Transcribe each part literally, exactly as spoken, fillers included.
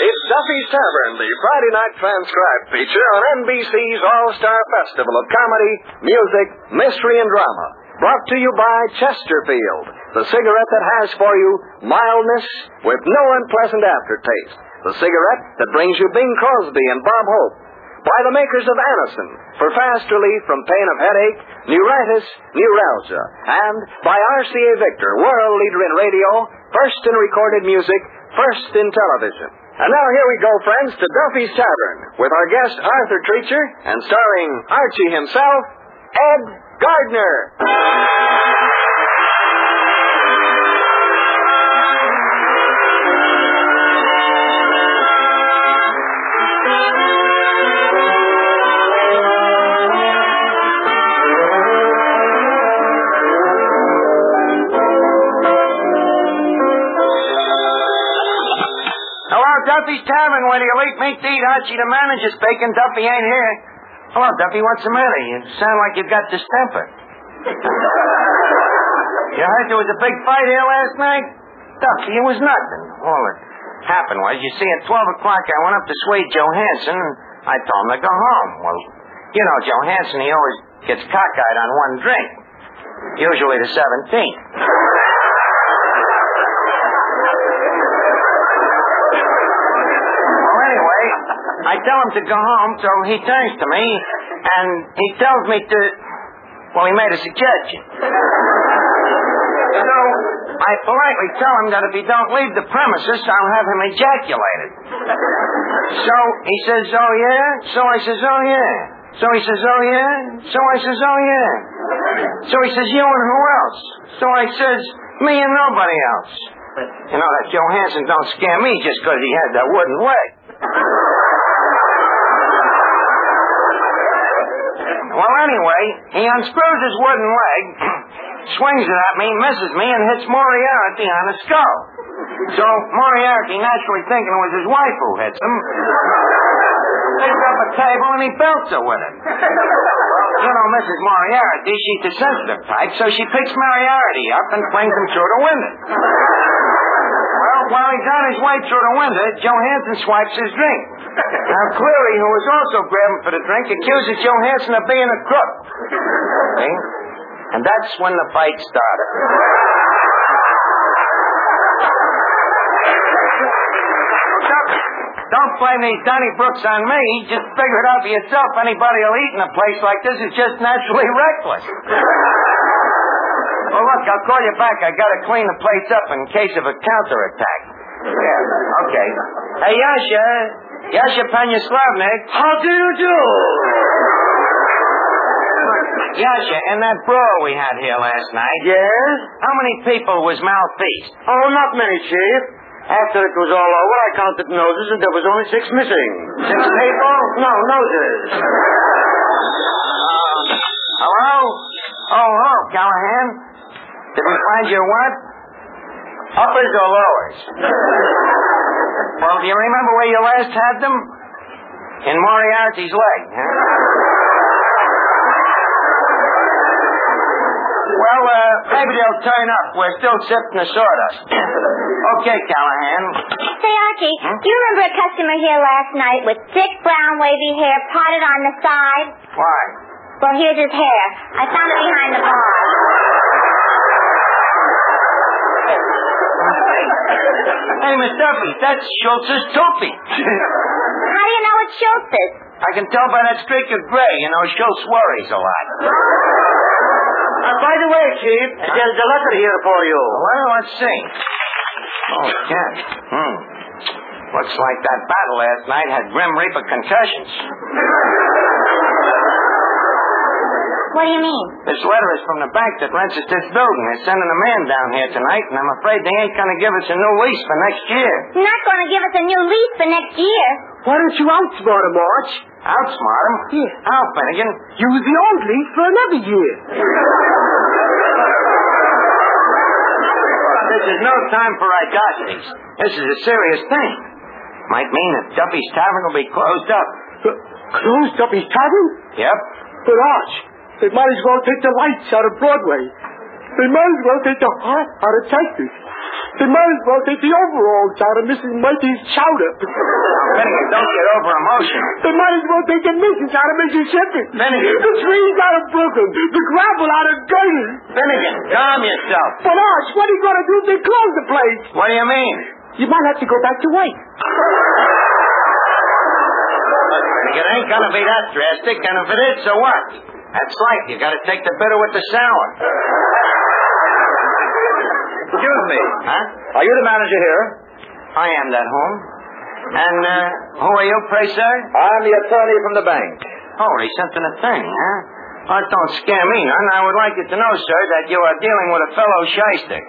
It's Duffy's Tavern, the Friday night transcribed feature on N B C's All-Star Festival of Comedy, Music, Mystery, and Drama. Brought to you by Chesterfield, the cigarette that has for you mildness with no unpleasant aftertaste. The cigarette that brings you Bing Crosby and Bob Hope. By the makers of Anacin, for fast relief from pain of headache, neuritis, neuralgia. And by R C A Victor, world leader in radio, first in recorded music, first in television. And now here we go, friends, to Duffy's Tavern, with our guest Arthur Treacher, and starring Archie himself, Ed Gardner. Duffy's Tavern, where the elite meet to eat. Archie, the manager's speaking. Duffy ain't here. Hello, Duffy. What's the matter? You sound like you've got distemper. You heard there was a big fight here last night? Duffy, it was nothing. All that happened was, you see, at twelve o'clock I went up to Swede Johansson, and I told him to go home. Well, you know, Johansson, he always gets cockeyed on one drink. Usually the seventeenth. I tell him to go home, so he turns to me, and he tells me to... Well, he made a suggestion. So, I politely tell him that if he don't leave the premises, I'll have him ejaculated. So, he says, oh, yeah? So I says, oh, yeah. So he says, oh, yeah? So I says, oh, yeah. So he says, you and who else? So I says, me and nobody else. You know, that Johansson don't scare me just because he has that wooden leg. Well, anyway, he unscrews his wooden leg, swings it at me, misses me, and hits Moriarty on the skull. So Moriarty, naturally thinking it was his wife who hits him, picks up a table and he belts her with it. You know, Missus Moriarty, she's the sensitive type, so she picks Moriarty up and flings him through the window. Well, while he's on his way through the window, Johansson swipes his drink. Now, Cleary, who was also grabbing for the drink, accuses Johansson of being a crook. See? And that's when the fight started. Don't blame these Donnybrooks on me. Just figure it out for yourself. Anybody who'll eat in a place like this is just naturally reckless. Well, look, I'll call you back. I gotta clean the place up in case of a counterattack. Yeah, okay. Hey, Yasha. Yasha Panyaslavnik. How do you do? Yasha, in that brawl we had here last night... Yes? How many people was malfeased? Oh, not many, Chief. After it was all over, I counted noses, and there was only six missing. Six people? No, noses. Uh, hello? Oh, hello, Callahan. Did we find your what? Uppers or lowers? Well, do you remember where you last had them? In Moriarty's leg, huh? Well, uh, maybe they'll turn up. We're still sifting the sawdust. Okay, Callahan. Say, Archie, hmm? do you remember a customer here last night with thick brown wavy hair parted on the side? Why? Well, here's his hair. I found it behind the bar. Hey, Miss Duffy, that's Schultz's toupee. How do you know it's Schultz's? I can tell by that streak of gray. You know, Schultz worries a lot. Uh, by the way, Chief, huh? there's a letter here for you. Well, let's see. Oh, Ken. Hmm. Looks like that battle last night had Grim Reaper concussions. What do you mean? This letter is from the bank that rents us this building. They're sending a man down here tonight, and I'm afraid they ain't going to give us a new lease for next year. Not going to give us a new lease for next year? Why don't you outsmart him, Arch? Outsmart him? Yeah. How, Finnegan? Use the old lease for another year. This is no time for audacity. This is a serious thing. Might mean that Duffy's Tavern will be closed up. Uh, closed Duffy's Tavern? Yep. But, Arch, they might as well take the lights out of Broadway. They might as well take the heart out of Texas. They might as well take the overalls out of Missus Mighty's chowder. Finnegan, don't get over emotional. They might as well take the missus out of Mississippi. Finnegan. The trees out of Brooklyn. The gravel out of Gurney. Finnegan, calm yourself. But, Arch, what are you going to do if they close the place? What do you mean? You might have to go back to work. It ain't gonna be that drastic, and if it is, so what? That's life. You gotta take the bitter with the sour. Excuse me. Huh? Are you the manager here? I am that home. And, uh, who are you, pray, sir? I'm the attorney from the bank. Holy something a thing, huh? Well, don't scare me none. I would like you to know, sir, that you are dealing with a fellow shyster.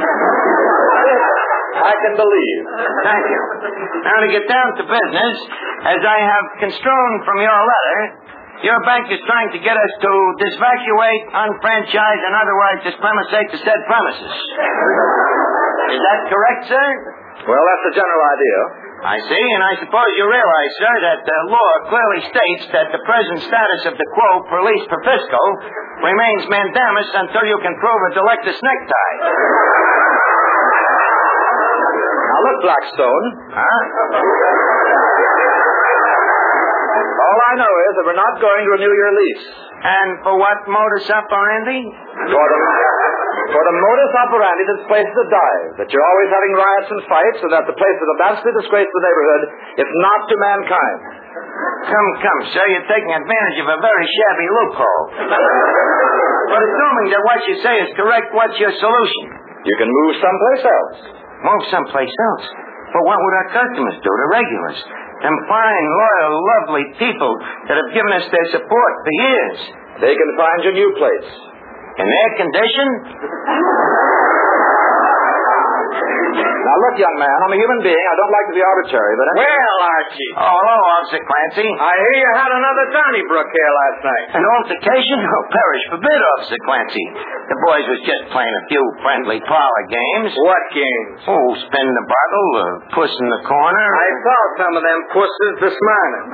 I can believe. Thank you. Now, to get down to business, as I have construed from your letter, your bank is trying to get us to disvacuate, unfranchise, and otherwise dispremisate the said premises. Is that correct, sir? Well, that's the general idea. I see, and I suppose you realize, sir, that the law clearly states that the present status of the quo per lease per fiscal remains mandamus until you can prove a delectus necktie. Now, look, Blackstone. Huh? All I know is that we're not going to renew your lease. And for what modus operandi? For the, for the modus operandi that this place is a dive, that you're always having riots and fights, so that the place is a vastly disgrace to the neighborhood, if not to mankind. Come, come, sir, you're taking advantage of a very shabby loophole. But assuming that what you say is correct, what's your solution? You can move someplace else. Move someplace else. But what would our customers do, the regulars? Them fine, loyal, lovely people that have given us their support for years. They can find you a new place. In their condition? Now, look, young man, I'm a human being. I don't like to be arbitrary, but... Well, Archie. Oh, hello, Officer Clancy. I hear you had another Donnybrook here last night. An altercation? Oh, perish forbid, Officer Clancy. The boys was just playing a few friendly parlor games. What games? Oh, spin the bottle, uh, puss in the corner. I saw some of them pusses this morning.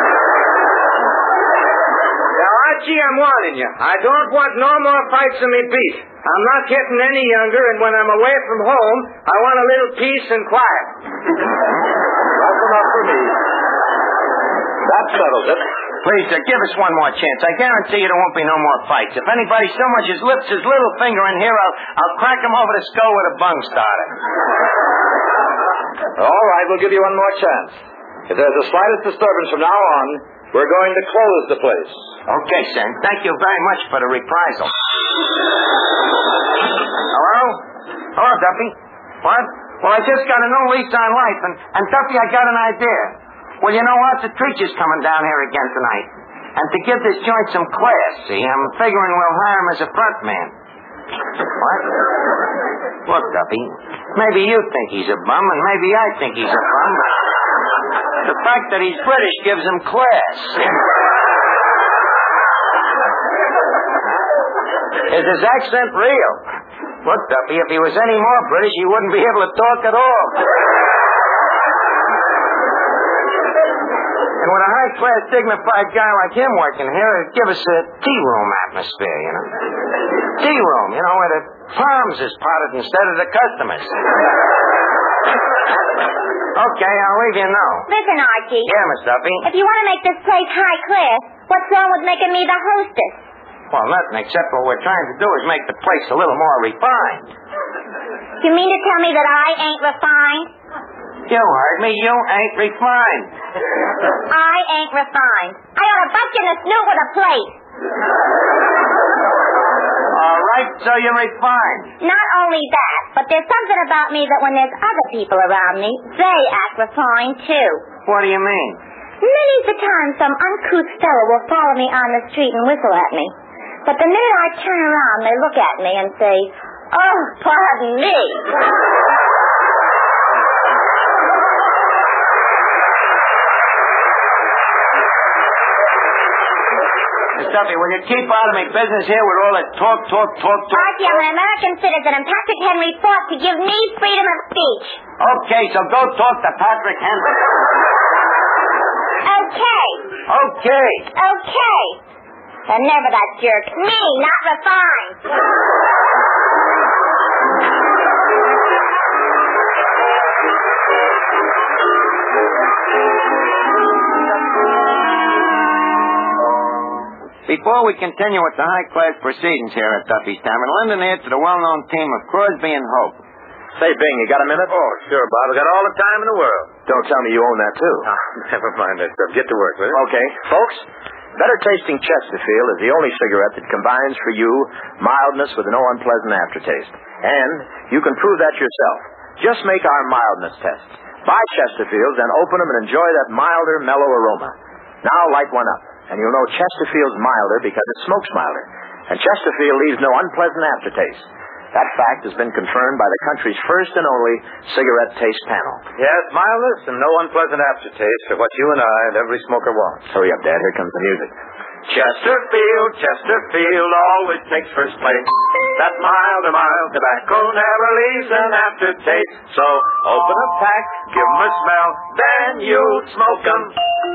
Now, Archie, I'm warning you. I don't want no more fights in me beat. I'm not getting any younger, and when I'm away from home, I want a little peace and quiet. That's enough for me. That settles it. Please, sir, give us one more chance. I guarantee you there won't be no more fights. If anybody so much as lifts his little finger in here, I'll, I'll crack him over the skull with a bung starter. All right, we'll give you one more chance. If there's the slightest disturbance from now on, we're going to close the place. Okay, sir. Thank you very much for the reprisal. Hello? Hello, Duffy. What? Well, I just got a new lease on life, and, and Duffy, I got an idea. Well, you know what? The preacher's coming down here again tonight. And to give this joint some class, see, I'm figuring we'll hire him as a front man. What? Look, Duffy, maybe you think he's a bum, and maybe I think he's a bum. The fact that he's British gives him class. Is his accent real? Look, Duffy, if he was any more British, he wouldn't be able to talk at all. And with a high-class, dignified guy like him working here, it'd give us a tea-room atmosphere, you know. Tea-room, you know, where the palms is potted instead of the customers. Okay, I'll leave you know. Listen, Archie. Yeah, Miss Duffy. If you want to make this place high class, what's wrong with making me the hostess? Well, nothing, except what we're trying to do is make the place a little more refined. You mean to tell me that I ain't refined? You heard me. You ain't refined. I ain't refined. I ought to bust you in the snoot with a plate. All right, so you're refined. Not only that, but there's something about me that when there's other people around me, they act refined, too. What do you mean? Many's the time some uncouth fellow will follow me on the street and whistle at me. But the minute I turn around, they look at me and say, "Oh, pardon me." Miss Duffy, will you keep out of my business here with all that talk, talk, talk, talk? Archie, I'm an American citizen, and Patrick Henry fought to give me freedom of speech. Okay, so go talk to Patrick Henry. Okay. Okay. Okay. And never that jerk. Me, not refined. Before we continue with the high-class proceedings here at Duffy's Tavern, lend an ear to the well-known team of Crosby and Hope. Say, Bing, you got a minute? Oh, sure, Bob. I got all the time in the world. Don't tell me you own that, too. Oh, never mind that stuff. Get to work with it. Okay. Folks, Better Tasting Chesterfield is the only cigarette that combines for you mildness with no unpleasant aftertaste. And you can prove that yourself. Just make our mildness tests. Buy Chesterfields and open them and enjoy that milder, mellow aroma. Now light one up, and you'll know Chesterfield's milder because it smokes milder. And Chesterfield leaves no unpleasant aftertaste. That fact has been confirmed by the country's first and only cigarette taste panel. Yes, mildness and no unpleasant aftertaste are what you and I and every smoker wants. Hurry up, Dad. Here comes the music. Chesterfield, Chesterfield always takes first place. That mild, mild tobacco never leaves an aftertaste. So open a pack, give 'em a smell, then you smoke 'em.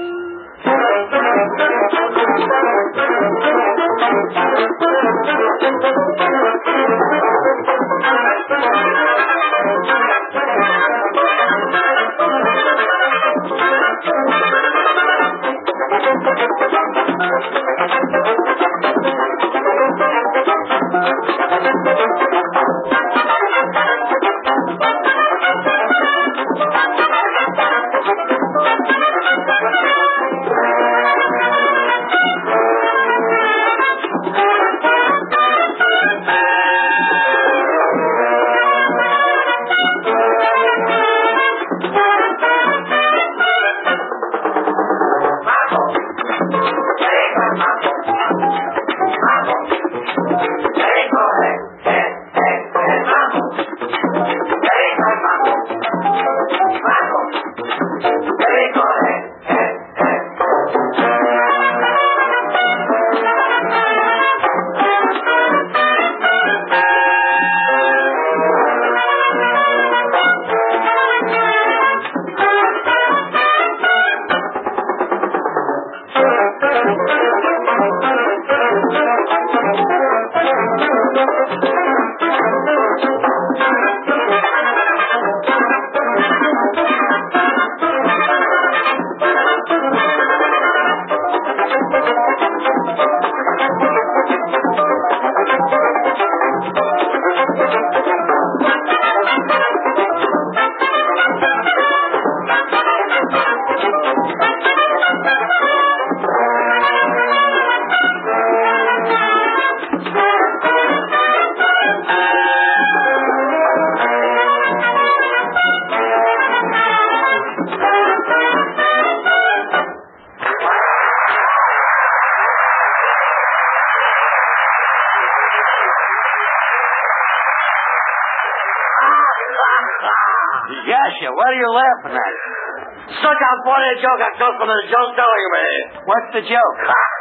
Yasha, what are you laughing at? Such a funny joke I come from the joke telling me. What's the joke?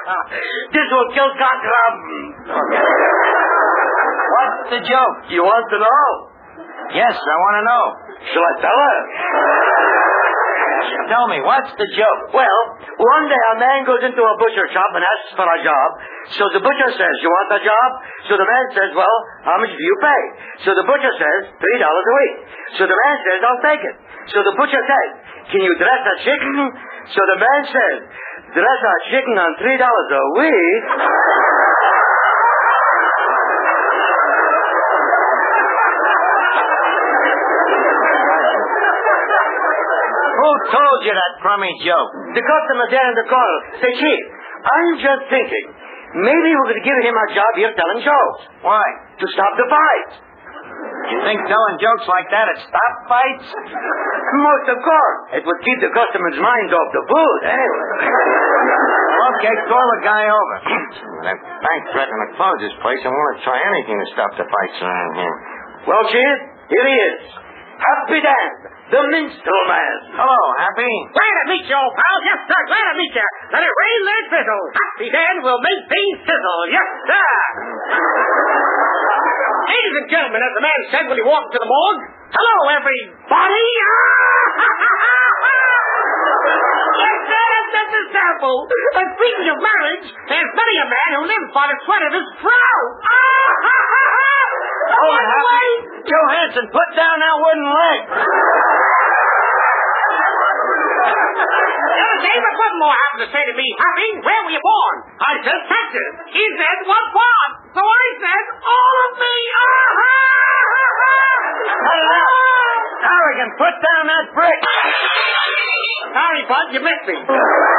This will kill Cockrum. What's the joke? You want to know? Yes, I want to know. Shall I tell her? Tell me, what's the joke? Well, one day a man goes into a butcher shop and asks for a job. So the butcher says, you want a job? So the man says, well, how much do you pay? So the butcher says, three dollars a week. So the man says, I'll take it. So the butcher says, can you dress a chicken? So the man says, dress a chicken on three dollars a week? Who told you that crummy joke? The customer there in the corner. Say, Chief, I'm just thinking, maybe we could give him a job here telling jokes. Why? To stop the fights. You think telling jokes like that would stop fights? Most of course. It would keep the customer's mind off the food, anyway. Okay, call the guy over. That bank threatening to close this place and won't try anything to stop the fights around here. Well, Chief, here he is. Happy Dan, the minstrel man. Hello, Happy. Glad to meet you, old pal. Yes, sir. Glad to meet you. Let it rain, let it drizzle. Happy Dan will make things sizzle. Yes, sir. Ladies and gentlemen, as the man said when he walked to the morgue, hello, everybody. Yes, sir, that's just a sample. And speaking of marriage, there's many a man who lives by the sweat of his brow. Oh, Happy. Joe Hanson, put down that wooden leg. Furthermore happened to say to me, Happy, where were you born? I said, Texas. He said, what part? So I said, all of me. Now we can put down that brick. Sorry, Bud, you missed me.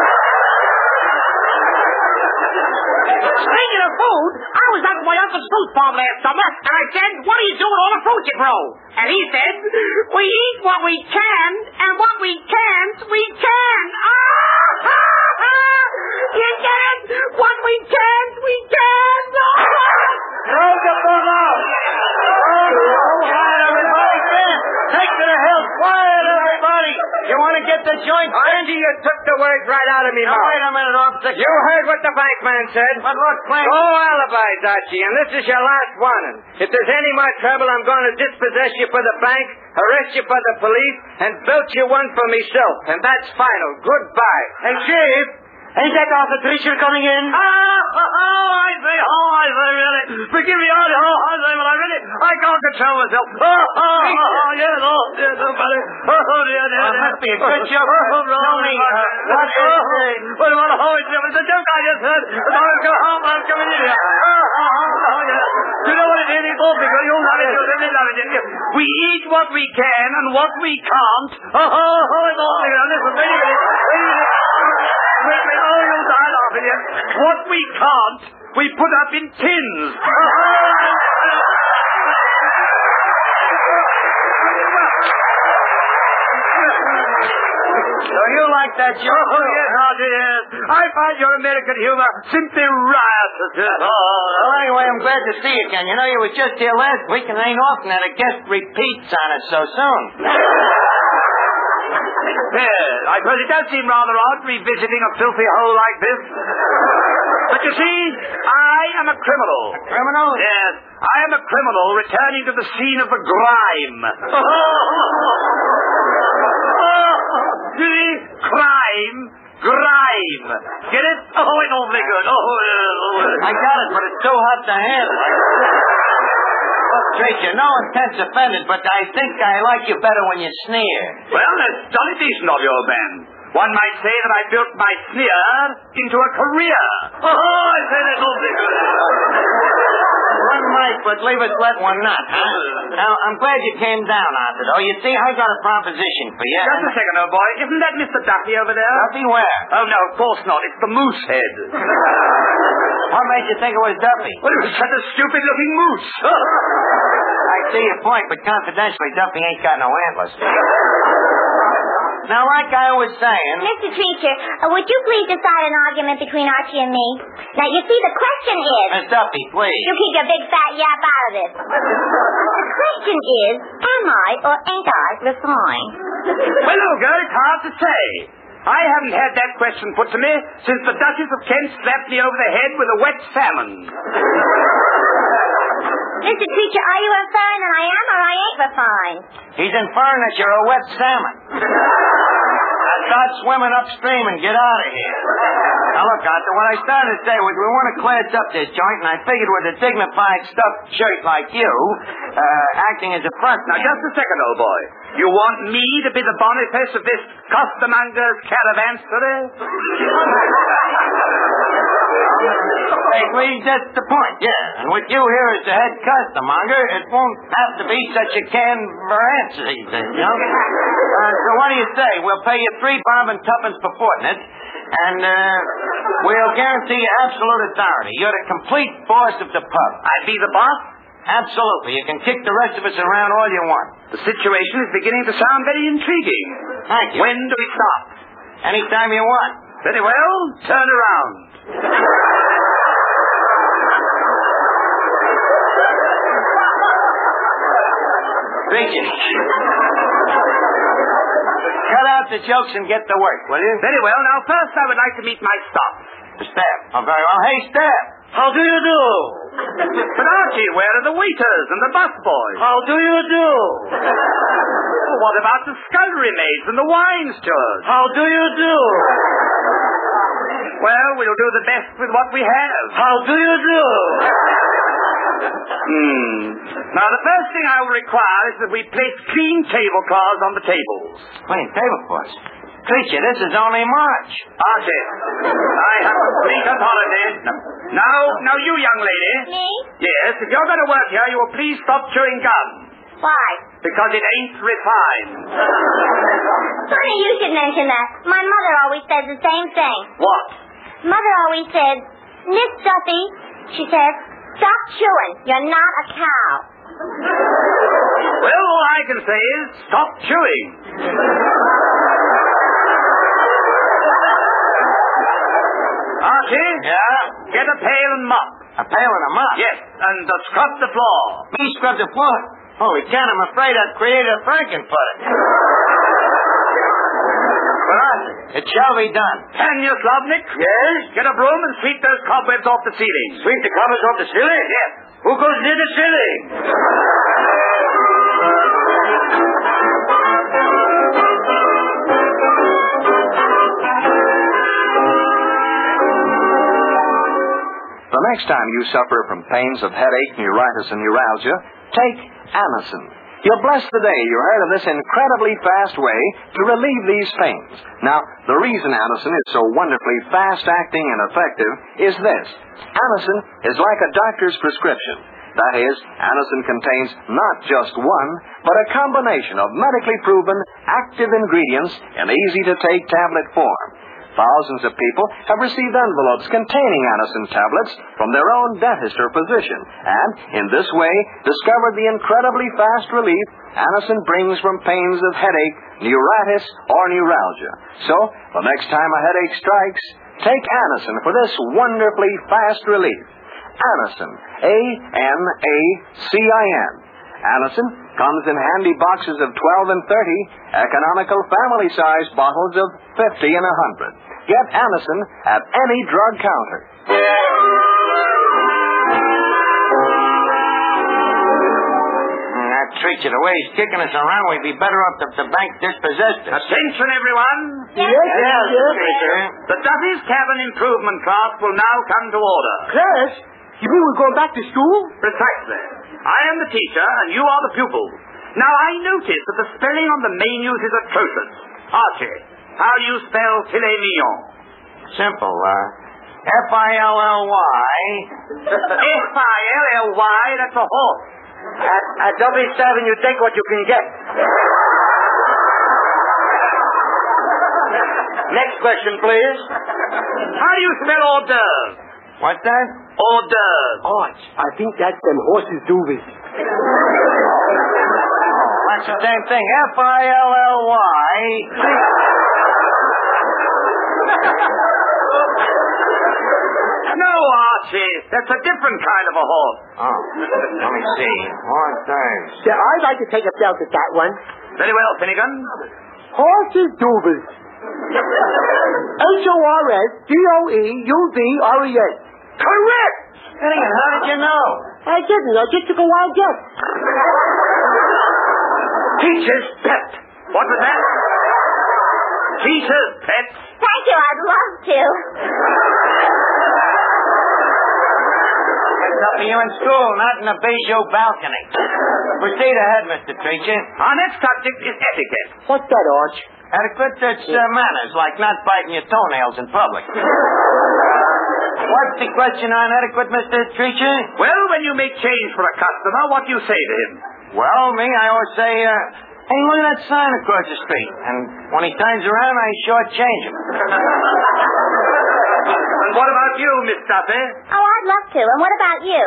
Speaking of food, I was up at my uncle's fruit farm last summer, and I said, what do you do with all the fruit you grow? And he said, we eat what we can, and what we can't, we can. Ah! You get it? What we can't, we can. Throw the book out. Quiet, everybody. Take to the hill. Quiet, everybody. You want to get the joint? Angie, you took the words right out of me Now, mouth. wait a minute, officer. You heard what the bank man said. But look, Frank. No alibis, Archie, and this is your last warning. If there's any more trouble, I'm going to dispossess you for the bank, arrest you for the police, and build you one for myself. And that's final. Goodbye. Hey, Chief, ain't that Arthur Treacher coming in? Ah, oh, I say, oh, I say, really. Forgive me, oh, I say, but I really, I can't control myself. Oh, oh, oh, yes, oh, yes, oh, buddy. Oh, dear, dear, Oh, dear. must be a good joke. Oh, right. Tell me, uh, what is Oh, the... what about a whole joke? It's a joke I just heard. If I was going home, I'm coming in here. Oh, oh, oh, oh, yes. You know what it is? It's awfully good. You'll love it. You'll love it. We eat what we can and what we can't. Oh, oh, oh, it's awfully good. Listen, wait a minute. Wait a minute. Wait, wait, oh, you'll die laughing here. What we can't, we put up in tins. So you like that joke? Oh, yes, oh, yes. I find your American humor simply riotous. Oh, well, anyway, I'm glad to see you again. You know, you were just here last week, and it ain't often that a guest repeats on us so soon. Yes, I suppose it does seem rather odd revisiting a filthy hole like this. But you see, I am a criminal. A criminal? Yes, I am a criminal returning to the scene of the grime. You see, crime, grime. Get it? Oh, it's awfully good. Oh, oh, I got it, but it's too hot to handle. Look, Treacher, no offense offended, but I think I like you better when you sneer. well, that's jolly decent of you, old man. One might say that I built my sneer into a career. Oh, I say that's awfully good. One might, but leave us let one not, huh? Now, I'm glad you came down, Arthur, though. You see, I got a proposition for you. Just a second, old boy. Isn't that Mister Duffy over there? Duffy, where? Oh, no, of course not. It's the moose head. What made you think it was Duffy? Well, it was such a stupid-looking moose. I see your point, but confidentially, Duffy ain't got no antlers. Now, like I was saying... Mister Treacher, uh, would you please decide an argument between Archie and me? Now, you see, the question is... Miss Duffy, please. You keep your big fat yap out of this. The question is, am I or ain't I refined? Well, little girl, it's hard to say. I haven't had that question put to me since the Duchess of Kent slapped me over the head with a wet salmon. Mister Treacher, are you refined and I am or I ain't refined? He's inferring that you're a wet salmon. Now start swimming upstream and get out of here. Now look, Arthur, what I started to say was we want to cleanse up this joint, and I figured with a dignified stuffed shirt like you, uh, acting as a front. Now, just a second, old boy. You want me to be the Boniface of this costermonger's caravanserai? Hey, please, that's the point, yeah. And with you here as the head costermonger, it won't have to be such a canverancy, you know? Uh, so what do you say? We'll pay you three bob and tuppence per fortnight, and uh, we'll guarantee you absolute authority. You're the complete boss of the pub. I'd be the boss? Absolutely. You can kick the rest of us around all you want. The situation is beginning to sound very intriguing. Thank you. When do we stop? Anytime you want. Very well. Turn around. Preaching. Cut out the jokes and get to work, will you? Very well. Now, first I would like to meet my staff. The staff. Oh, very well. Hey, staff. How do you do? But Archie, where are the waiters and the busboys? How do you do? Well, what about the scullery maids and the wine stewards? How do you do? Well, we'll do the best with what we have. How do you do? Hmm. Now, the first thing I will require is that we place clean tablecloths on the tables. Clean tablecloths. Creature, this is only March. Archie, I have complete authority. Now, now you young lady. Me? Yes, if you're going to work here, you will please stop chewing gum. Why? Because it ain't refined. Funny you should mention that. My mother always says the same thing. What? Mother always says, Miss Duffy, she says, stop chewing. You're not a cow. Well, all I can say is stop chewing. Archie? Yeah? Get a pail and mop. A pail and a mop? Yes, and uh, scrub the floor. Me scrub the floor? Holy can, I'm afraid I'd create a Frankenfurter. But Archie, it shall be done. Can you, Slavnik? Yes? Get a broom and sweep those cobwebs off the ceiling. Sweep the covers off the ceiling? Yes. Who goes near the ceiling? The next time you suffer from pains of headache, neuritis, and neuralgia, take Anacin. You'll bless the day you heard of this incredibly fast way to relieve these pains. Now, the reason Anacin is so wonderfully fast-acting and effective is this. Anacin is like a doctor's prescription. That is, Anacin contains not just one, but a combination of medically proven active ingredients in easy-to-take tablet form. Thousands of people have received envelopes containing Anacin tablets from their own dentist or physician, and in this way discovered the incredibly fast relief Anacin brings from pains of headache, neuritis, or neuralgia. So, the next time a headache strikes, take Anacin for this wonderfully fast relief. Anacin, A N A C I N. Anacin comes in handy boxes of twelve and thirty, economical family-sized bottles of fifty and one hundred. Get Anacin at any drug counter. That creature, the way he's kicking us around, we'd be better off if the bank dispossessed us. Attention, everyone. Yes, Yes, yes. creature. The Duffy's Cabin Improvement class will now come to order. Class? You mean we're going back to school? Precisely. I am the teacher, and you are the pupil. Now, I notice that the spelling on the menus is atrocious. Archie, how do you spell filet mignon? Simple, uh, F I L L Y. F I L L Y, that's a horse. At, at W seven, you take what you can get. Next question, please. How do you spell hors d'oeuvre? What's that? Hors d'oeuvre. Arch, I think that's them horses' doobies. That's the same thing. F I L L Y. No, Archie, that's a different kind of a horse. Oh, let me see. One thing. Yeah, I'd like to take a belt at that one. Very well, Finnegan. Horses' doobies. H O R S D O E U B R E S. Correct! Finnegan, how did you know? I didn't. I just took a wild guess. Teacher's pet. What was that? Teacher's pet? Thank you, I'd love to. It's up to you in school, not in the Bijou balcony. Proceed ahead, Mister Treacher. Our next subject is etiquette. What's that, Arch? Etiquette, it's uh, manners, like not biting your toenails in public. What's the question on etiquette, Mister Treacher? Well, when you make change for a customer, what do you say to him? Well, me, I always say, uh, hey, look at that sign across the street. And when he turns around, I shortchange him. And what about you, Miss Duffy? Oh, I'd love to. And what about you?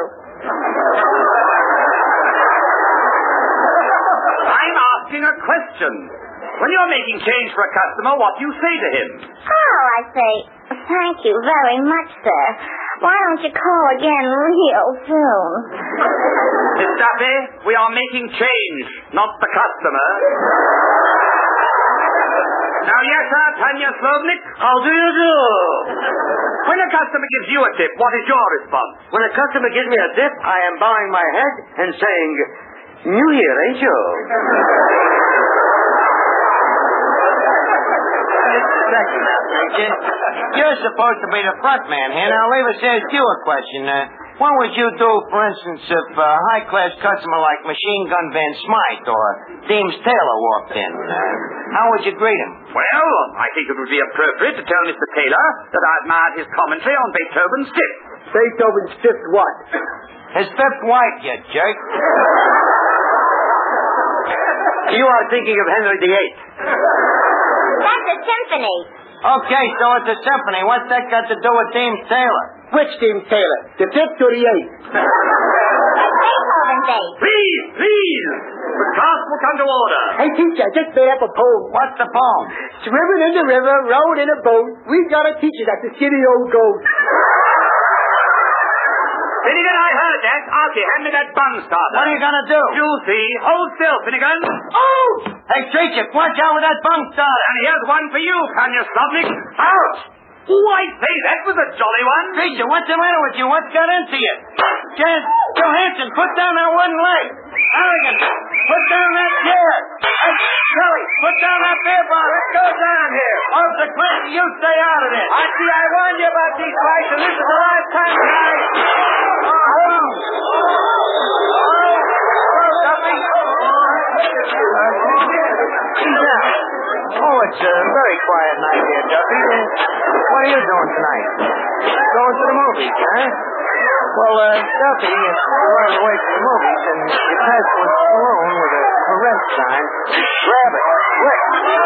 I'm asking a question. When you're making change for a customer, what do you say to him? Oh, I say, thank you very much, sir. Why don't you call again real soon? Miss Duffy, we are making change, not the customer. Now, yes, sir, Tanya Slovnik. How do you do? When a customer gives you a tip, what is your response? When a customer gives me a tip, I am bowing my head and saying, new here, ain't you? Second now, Treacher. You're supposed to be the front man here. Now, leave us ask you a question. Uh, what would you do, for instance, if a high-class customer like Machine Gun Van Smythe or Deems Taylor walked in? Uh, how would you greet him? Well, I think it would be appropriate to tell Mister Taylor that I admired his commentary on Beethoven's Fifth. Beethoven's Fifth what? His fifth wife, you jerk. You are thinking of Henry the Eighth. That's a symphony. Okay, so it's a symphony. What's that got to do with Deems Taylor? Which Deems Taylor? The Fifth or the Eighth? Beethoven's eighth. Please, please. The class will come to order. Hey, teacher, I just made up a poem. What's the poem? Swimming in the river, rowing in a boat, we got a teacher that's a skinny old goat. Finnegan, I heard that. Archie, hand me that bun starter. What are you going to do? You'll see. Hold still, Finnegan. Oh! Hey, Treacher, watch out with that bunk starter. And here's one for you, Panya Slavnik. Ouch! Oh, I say, that was a jolly one. Treacher, what's the matter with you? What's got into you? Jan, Johansson, put down that wooden leg. Harrigan, put down that chair. Hey, Kelly, put down that beer bottle. What goes on here? Officer Clinton, you stay out of this. I see I warned you about these fights, and this is the last time tonight. Oh, oh. Oh, Duffy. Oh, it's a very quiet night here, Duffy. Uh, what are you doing tonight? Going to the movies, huh? Well, uh, Duffy, if you're running away from the movies and you pass one saloon with a for rent sign, grab it, quick.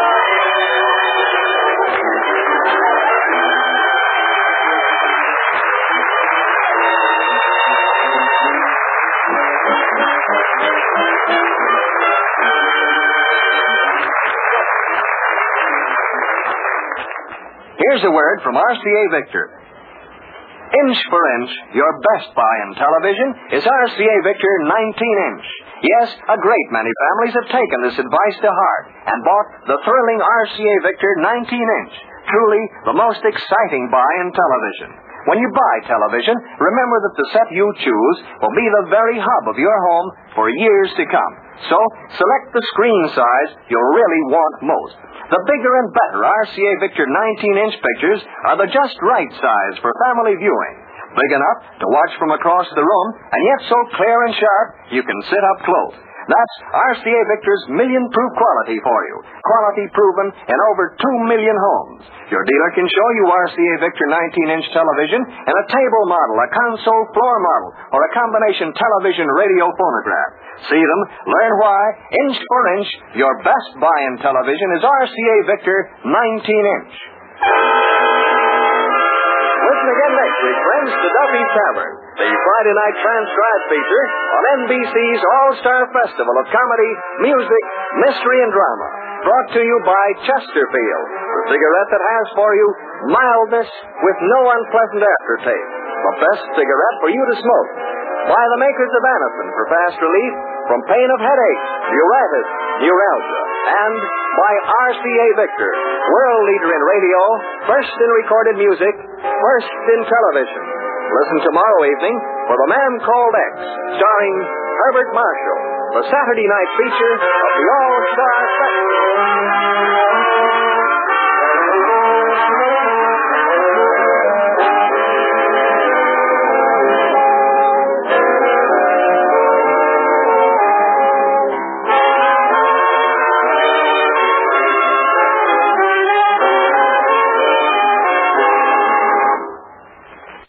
Here's a word from R C A Victor. Inch for inch, your best buy in television is R C A Victor nineteen inch. Yes, a great many families have taken this advice to heart and bought the thrilling R C A Victor nineteen inch. Truly the most exciting buy in television. When you buy television, remember that the set you choose will be the very hub of your home for years to come. So, select the screen size you'll really want most. The bigger and better R C A Victor nineteen inch pictures are the just right size for family viewing. Big enough to watch from across the room, and yet so clear and sharp you can sit up close. That's R C A Victor's million-proof quality for you. Quality proven in over two million homes. Your dealer can show you R C A Victor nineteen inch television in a table model, a console floor model, or a combination television radio phonograph. See them, learn why, inch for inch, your best buy in television is R C A Victor nineteen inch. Listen again next week, friends, to Duffy's Tavern, the Friday night transcribed feature on N B C's All-Star Festival of Comedy, Music, Mystery, and Drama. Brought to you by Chesterfield, the cigarette that has for you mildness with no unpleasant aftertaste. The best cigarette for you to smoke. By the makers of Anacin for fast relief from pain of headaches, neuritis, neuralgia. And by R C A Victor, world leader in radio, first in recorded music, first in television. Listen tomorrow evening for The Man Called X, starring Herbert Marshall, the Saturday night feature of the All-Star Festival.